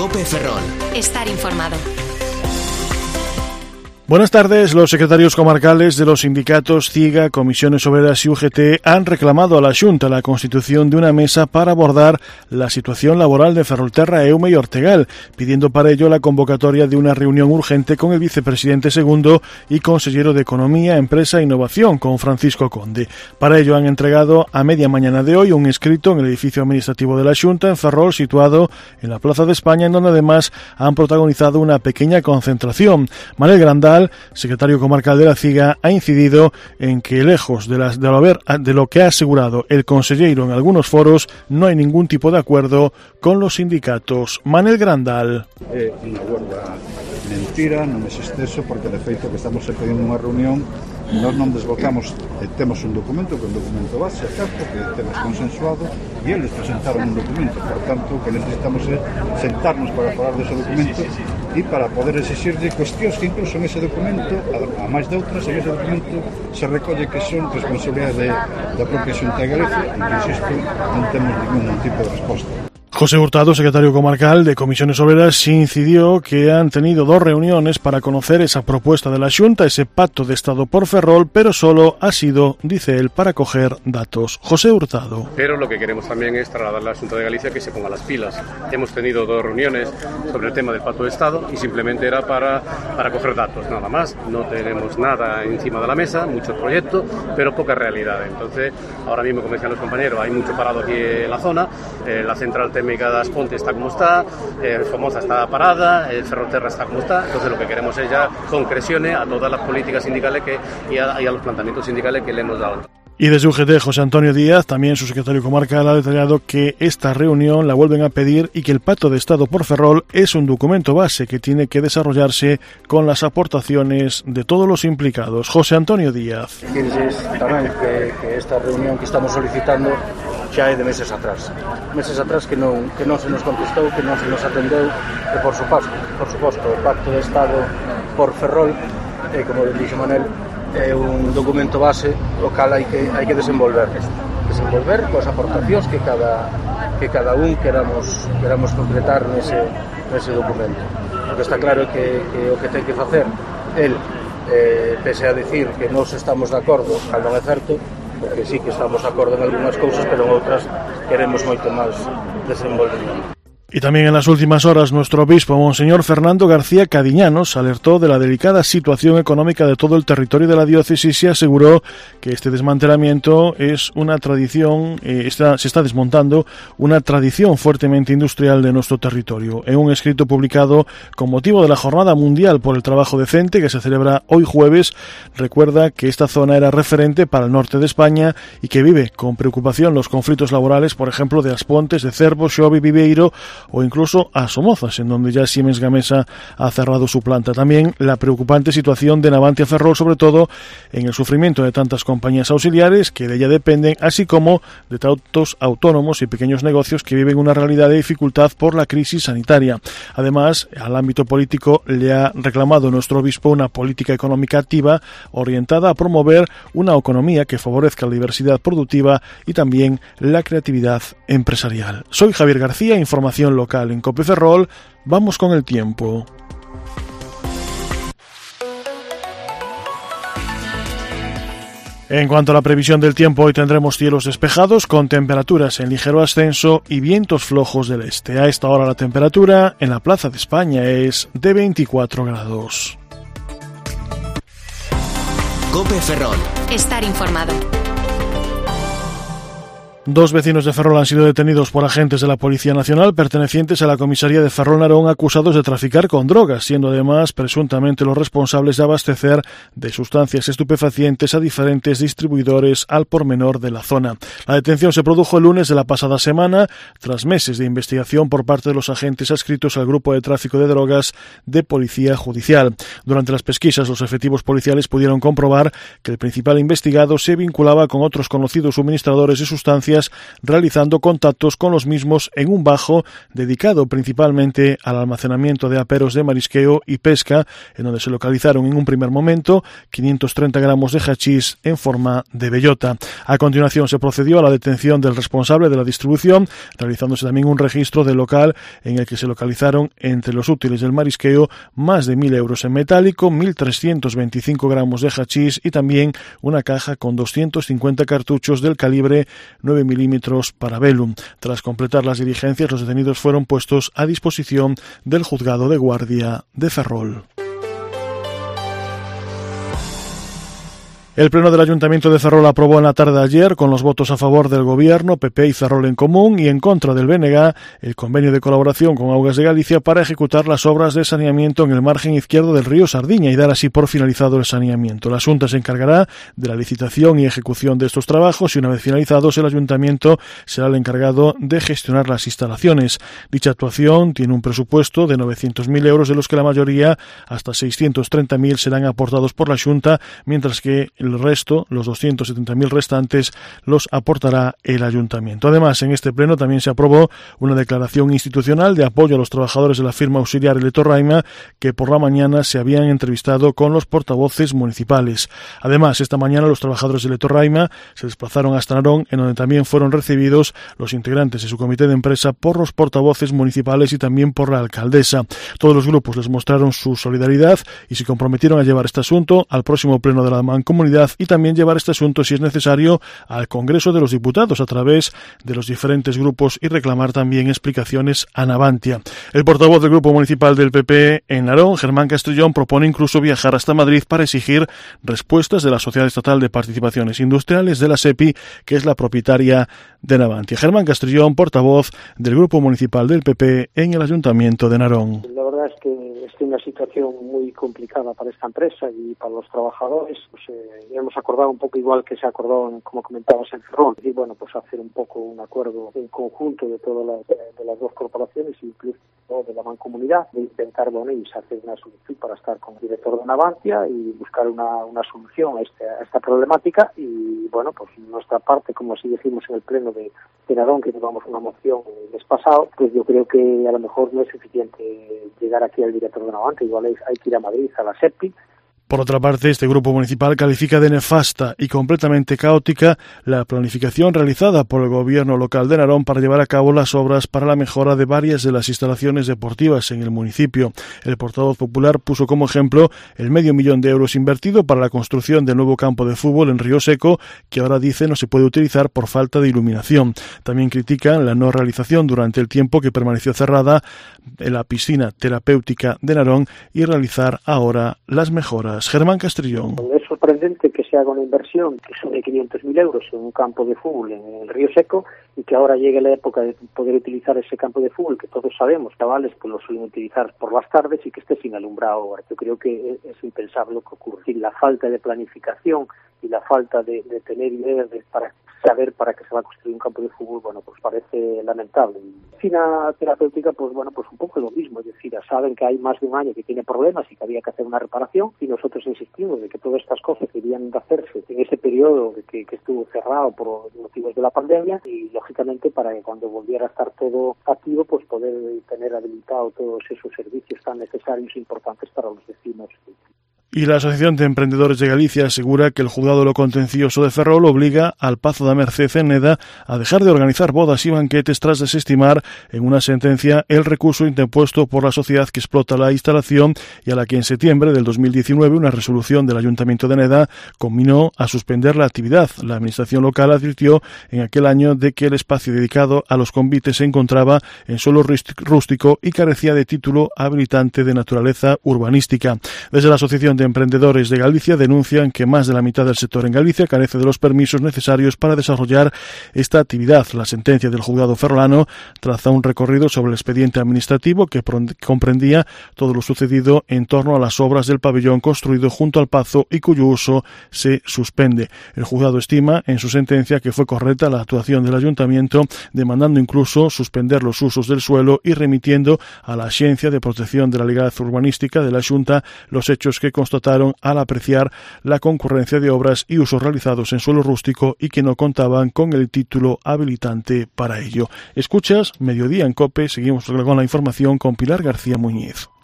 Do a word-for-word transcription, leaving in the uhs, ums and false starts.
COPE Ferrol. Estar informado. Buenas tardes. Los secretarios comarcales de los sindicatos CIGA, Comisiones Obreras y U G T han reclamado a la Xunta la constitución de una mesa para abordar la situación laboral de Ferrolterra, Eume y Ortegal, pidiendo para ello la convocatoria de una reunión urgente con el vicepresidente segundo y consejero de Economía, Empresa e Innovación, con Francisco Conde. Para ello han entregado a media mañana de hoy un escrito en el edificio administrativo de la Xunta en Ferrol, situado en la Plaza de España, en donde además han protagonizado una pequeña concentración. Manuel Grandal, secretario comarcal de la CIGA, ha incidido en que, lejos de, las, de, lo haber, de lo que ha asegurado el consejero en algunos foros, no hay ningún tipo de acuerdo con los sindicatos. Manuel Grandal. É unha gorda mentira, non existe eso, porque de feito que estamos pedindo unha reunión, nós non desbocamos, eh, temos un documento, que é un documento base, certo, que temos consensuado, e eles presentaron un documento, por tanto, o que necesitamos é sentarnos para falar dese documento e para poder exigirle cuestións que incluso en ese documento, a, a máis de outras, en ese documento se recolle que son responsabilidade da propia Xunta de Galicia, e que, insisto, non temos ningún tipo de resposta. José Hurtado, secretario comarcal de Comisiones Obreras, incidió que han tenido dos reuniones para conocer esa propuesta de la Xunta, ese pacto de Estado por Ferrol, pero solo ha sido, dice él, para coger datos. José Hurtado. Pero lo que queremos también es trasladar a la Xunta de Galicia que se ponga las pilas. Hemos tenido dos reuniones sobre el tema del pacto de Estado y simplemente era para, para coger datos, nada más. No tenemos nada encima de la mesa, mucho proyecto, pero poca realidad. Entonces, ahora mismo, como decían los compañeros, hay mucho parado aquí en la zona, eh, la central técnica de Asponte está como está, eh, Somoza está parada, el Ferrolterra está como está. Entonces lo que queremos es ya concreciones a todas las políticas sindicales que, y, a, y a los planteamientos sindicales que le hemos dado. Y desde U G T, José Antonio Díaz, también su secretario comarcal, ha detallado que esta reunión la vuelven a pedir y que el Pacto de Estado por Ferrol es un documento base que tiene que desarrollarse con las aportaciones de todos los implicados. José Antonio Díaz. Decirles tamén que, que esta reunión que estamos solicitando xa é de meses atrás. Meses atrás que non, que non se nos contestou, que non se nos atendeu, e por suposto, por suposto, o Pacto de Estado por Ferrol, e como dixo Manel, é un documento base o cal hai que, hai que desenvolver desenvolver coas aportacións que cada, que cada un queramos, queramos concretar nese, nese documento. O que está claro é que, que o que ten que facer el, eh, pese a decir que nos estamos de acordo, cal non é certo, porque sí que estamos de acordo en algunhas cousas, pero en outras queremos moito máis desenvolvemento. Y también en las últimas horas nuestro obispo, Monseñor Fernando García Cadiñanos, alertó de la delicada situación económica de todo el territorio de la diócesis y aseguró que este desmantelamiento es una tradición, eh, está, se está desmontando una tradición fuertemente industrial de nuestro territorio. En un escrito publicado con motivo de la Jornada Mundial por el Trabajo Decente, que se celebra hoy jueves, recuerda que esta zona era referente para el norte de España y que vive con preocupación los conflictos laborales, por ejemplo, de Aspontes, de Cervo, Xovi, Viveiro, o incluso a Somozas, en donde ya Siemens Gamesa ha cerrado su planta. También la preocupante situación de Navantia Ferrol, sobre todo en el sufrimiento de tantas compañías auxiliares que de ella dependen, así como de tantos autónomos y pequeños negocios que viven una realidad de dificultad por la crisis sanitaria. Además, al ámbito político le ha reclamado nuestro obispo una política económica activa orientada a promover una economía que favorezca la diversidad productiva y también la creatividad empresarial. Soy Javier García, información local en COPE Ferrol. Vamos con el tiempo. En cuanto a la previsión del tiempo, hoy tendremos cielos despejados con temperaturas en ligero ascenso y vientos flojos del este. A esta hora la temperatura en la Plaza de España es de veinticuatro grados. COPE Ferrol. Estar informado. Dos vecinos de Ferrol han sido detenidos por agentes de la Policía Nacional pertenecientes a la comisaría de Ferrol Narón, acusados de traficar con drogas, siendo además presuntamente los responsables de abastecer de sustancias estupefacientes a diferentes distribuidores al por menor de la zona. La detención se produjo el lunes de la pasada semana, tras meses de investigación por parte de los agentes adscritos al grupo de tráfico de drogas de Policía Judicial. Durante las pesquisas, los efectivos policiales pudieron comprobar que el principal investigado se vinculaba con otros conocidos suministradores de sustancias instancias, realizando contactos con los mismos en un bajo dedicado principalmente al almacenamiento de aperos de marisqueo y pesca, en donde se localizaron en un primer momento quinientos treinta gramos de hachís en forma de bellota. A continuación se procedió a la detención del responsable de la distribución, realizándose también un registro del local en el que se localizaron entre los útiles del marisqueo más de mil euros en metálico, mil trescientos veinticinco gramos de hachís y también una caja con doscientos cincuenta cartuchos del calibre nueve milímetros Parabellum. Tras completar las diligencias, los detenidos fueron puestos a disposición del juzgado de guardia de Ferrol. El Pleno del Ayuntamiento de Ferrol aprobó en la tarde de ayer, con los votos a favor del Gobierno, P P y Ferrol en común, y en contra del B N G, el convenio de colaboración con Augas de Galicia para ejecutar las obras de saneamiento en el margen izquierdo del río Sardiña y dar así por finalizado el saneamiento. La Xunta se encargará de la licitación y ejecución de estos trabajos y, una vez finalizados, el Ayuntamiento será el encargado de gestionar las instalaciones. Dicha actuación tiene un presupuesto de novecientos mil euros, de los que la mayoría, hasta seiscientos treinta mil, serán aportados por la Xunta, mientras que el resto, los doscientos setenta mil restantes, los aportará el Ayuntamiento. Además, en este pleno también se aprobó una declaración institucional de apoyo a los trabajadores de la firma auxiliar Eletorraima, que por la mañana se habían entrevistado con los portavoces municipales. Además, esta mañana los trabajadores de Eletorraima se desplazaron hasta Narón, en donde también fueron recibidos los integrantes de su comité de empresa por los portavoces municipales y también por la alcaldesa. Todos los grupos les mostraron su solidaridad y se comprometieron a llevar este asunto al próximo pleno de la Mancomunidad y también llevar este asunto, si es necesario, al Congreso de los Diputados a través de los diferentes grupos y reclamar también explicaciones a Navantia. El portavoz del Grupo Municipal del P P en Narón, Germán Castrillón, propone incluso viajar hasta Madrid para exigir respuestas de la Sociedad Estatal de Participaciones Industriales, de la SEPI, que es la propietaria de Navantia. Germán Castrillón, portavoz del Grupo Municipal del P P en el Ayuntamiento de Narón. La verdad es que es una situación muy complicada para esta empresa y para los trabajadores. Pues, eh, hemos acordado un poco igual que se acordó, como comentabas, en Ferrol, y bueno, pues hacer un poco un acuerdo en conjunto de todas las, de las dos corporaciones, incluso de la mancomunidad, de intentar, bueno, y hacer una solución para estar con el director de Navantia y buscar una, una solución a, este, a esta problemática. Y bueno, pues nuestra parte, como así decimos en el pleno de, de Narón, que llevamos una moción el mes pasado, pues yo creo que a lo mejor no es suficiente llegar aquí al director de Navantia, igual hay, hay que ir a Madrid, a la SEPI. Por otra parte, este grupo municipal califica de nefasta y completamente caótica la planificación realizada por el gobierno local de Narón para llevar a cabo las obras para la mejora de varias de las instalaciones deportivas en el municipio. El portavoz popular puso como ejemplo el medio millón de euros invertido para la construcción del nuevo campo de fútbol en Río Seco, que ahora dice no se puede utilizar por falta de iluminación. También critican la no realización durante el tiempo que permaneció cerrada en la piscina terapéutica de Narón y realizar ahora las mejoras. Germán Castrillón. Es sorprendente que se haga una inversión que son de quinientos mil euros en un campo de fútbol en el Río Seco y que ahora llegue la época de poder utilizar ese campo de fútbol que todos sabemos, chavales, pues lo suelen utilizar por las tardes y que esté sin alumbrado ahora. Yo creo que es impensable lo que ocurre. Y la falta de planificación y la falta de, de tener ideas de, para saber para qué se va a construir un campo de fútbol, bueno, pues parece lamentable. La piscina terapéutica, pues bueno, pues un poco lo mismo, es decir, saben que hay más de un año que tiene problemas y que había que hacer una reparación y nosotros insistimos de que todas estas cosas debían de hacerse en ese periodo que, que estuvo cerrado por motivos de la pandemia y lógicamente para que cuando volviera a estar todo activo, pues poder tener habilitado todos esos servicios tan necesarios e importantes para los vecinos. Y la Asociación de Emprendedores de Galicia asegura que el Juzgado de lo Contencioso de Ferrol obliga al Pazo da Merced en Neda a dejar de organizar bodas y banquetes tras desestimar en una sentencia el recurso interpuesto por la sociedad que explota la instalación y a la que en septiembre del dos mil diecinueve una resolución del Ayuntamiento de Neda conminó a suspender la actividad. La administración local advirtió en aquel año de que el espacio dedicado a los convites se encontraba en suelo rústico y carecía de título habilitante de naturaleza urbanística. Desde la Asociación de Emprendedores de Galicia denuncian que más de la mitad del sector en Galicia carece de los permisos necesarios para desarrollar esta actividad. La sentencia del juzgado ferrolano traza un recorrido sobre el expediente administrativo que comprendía todo lo sucedido en torno a las obras del pabellón construido junto al Pazo y cuyo uso se suspende. El juzgado estima en su sentencia que fue correcta la actuación del ayuntamiento, demandando incluso suspender los usos del suelo y remitiendo a la Axencia de Protección de la Legalidad Urbanística de la Xunta los hechos que constituyen constataron al apreciar la concurrencia de obras y usos realizados en suelo rústico y que no contaban con el título habilitante para ello. Escuchas Mediodía en COPE, seguimos con la información con Pilar García Muñiz.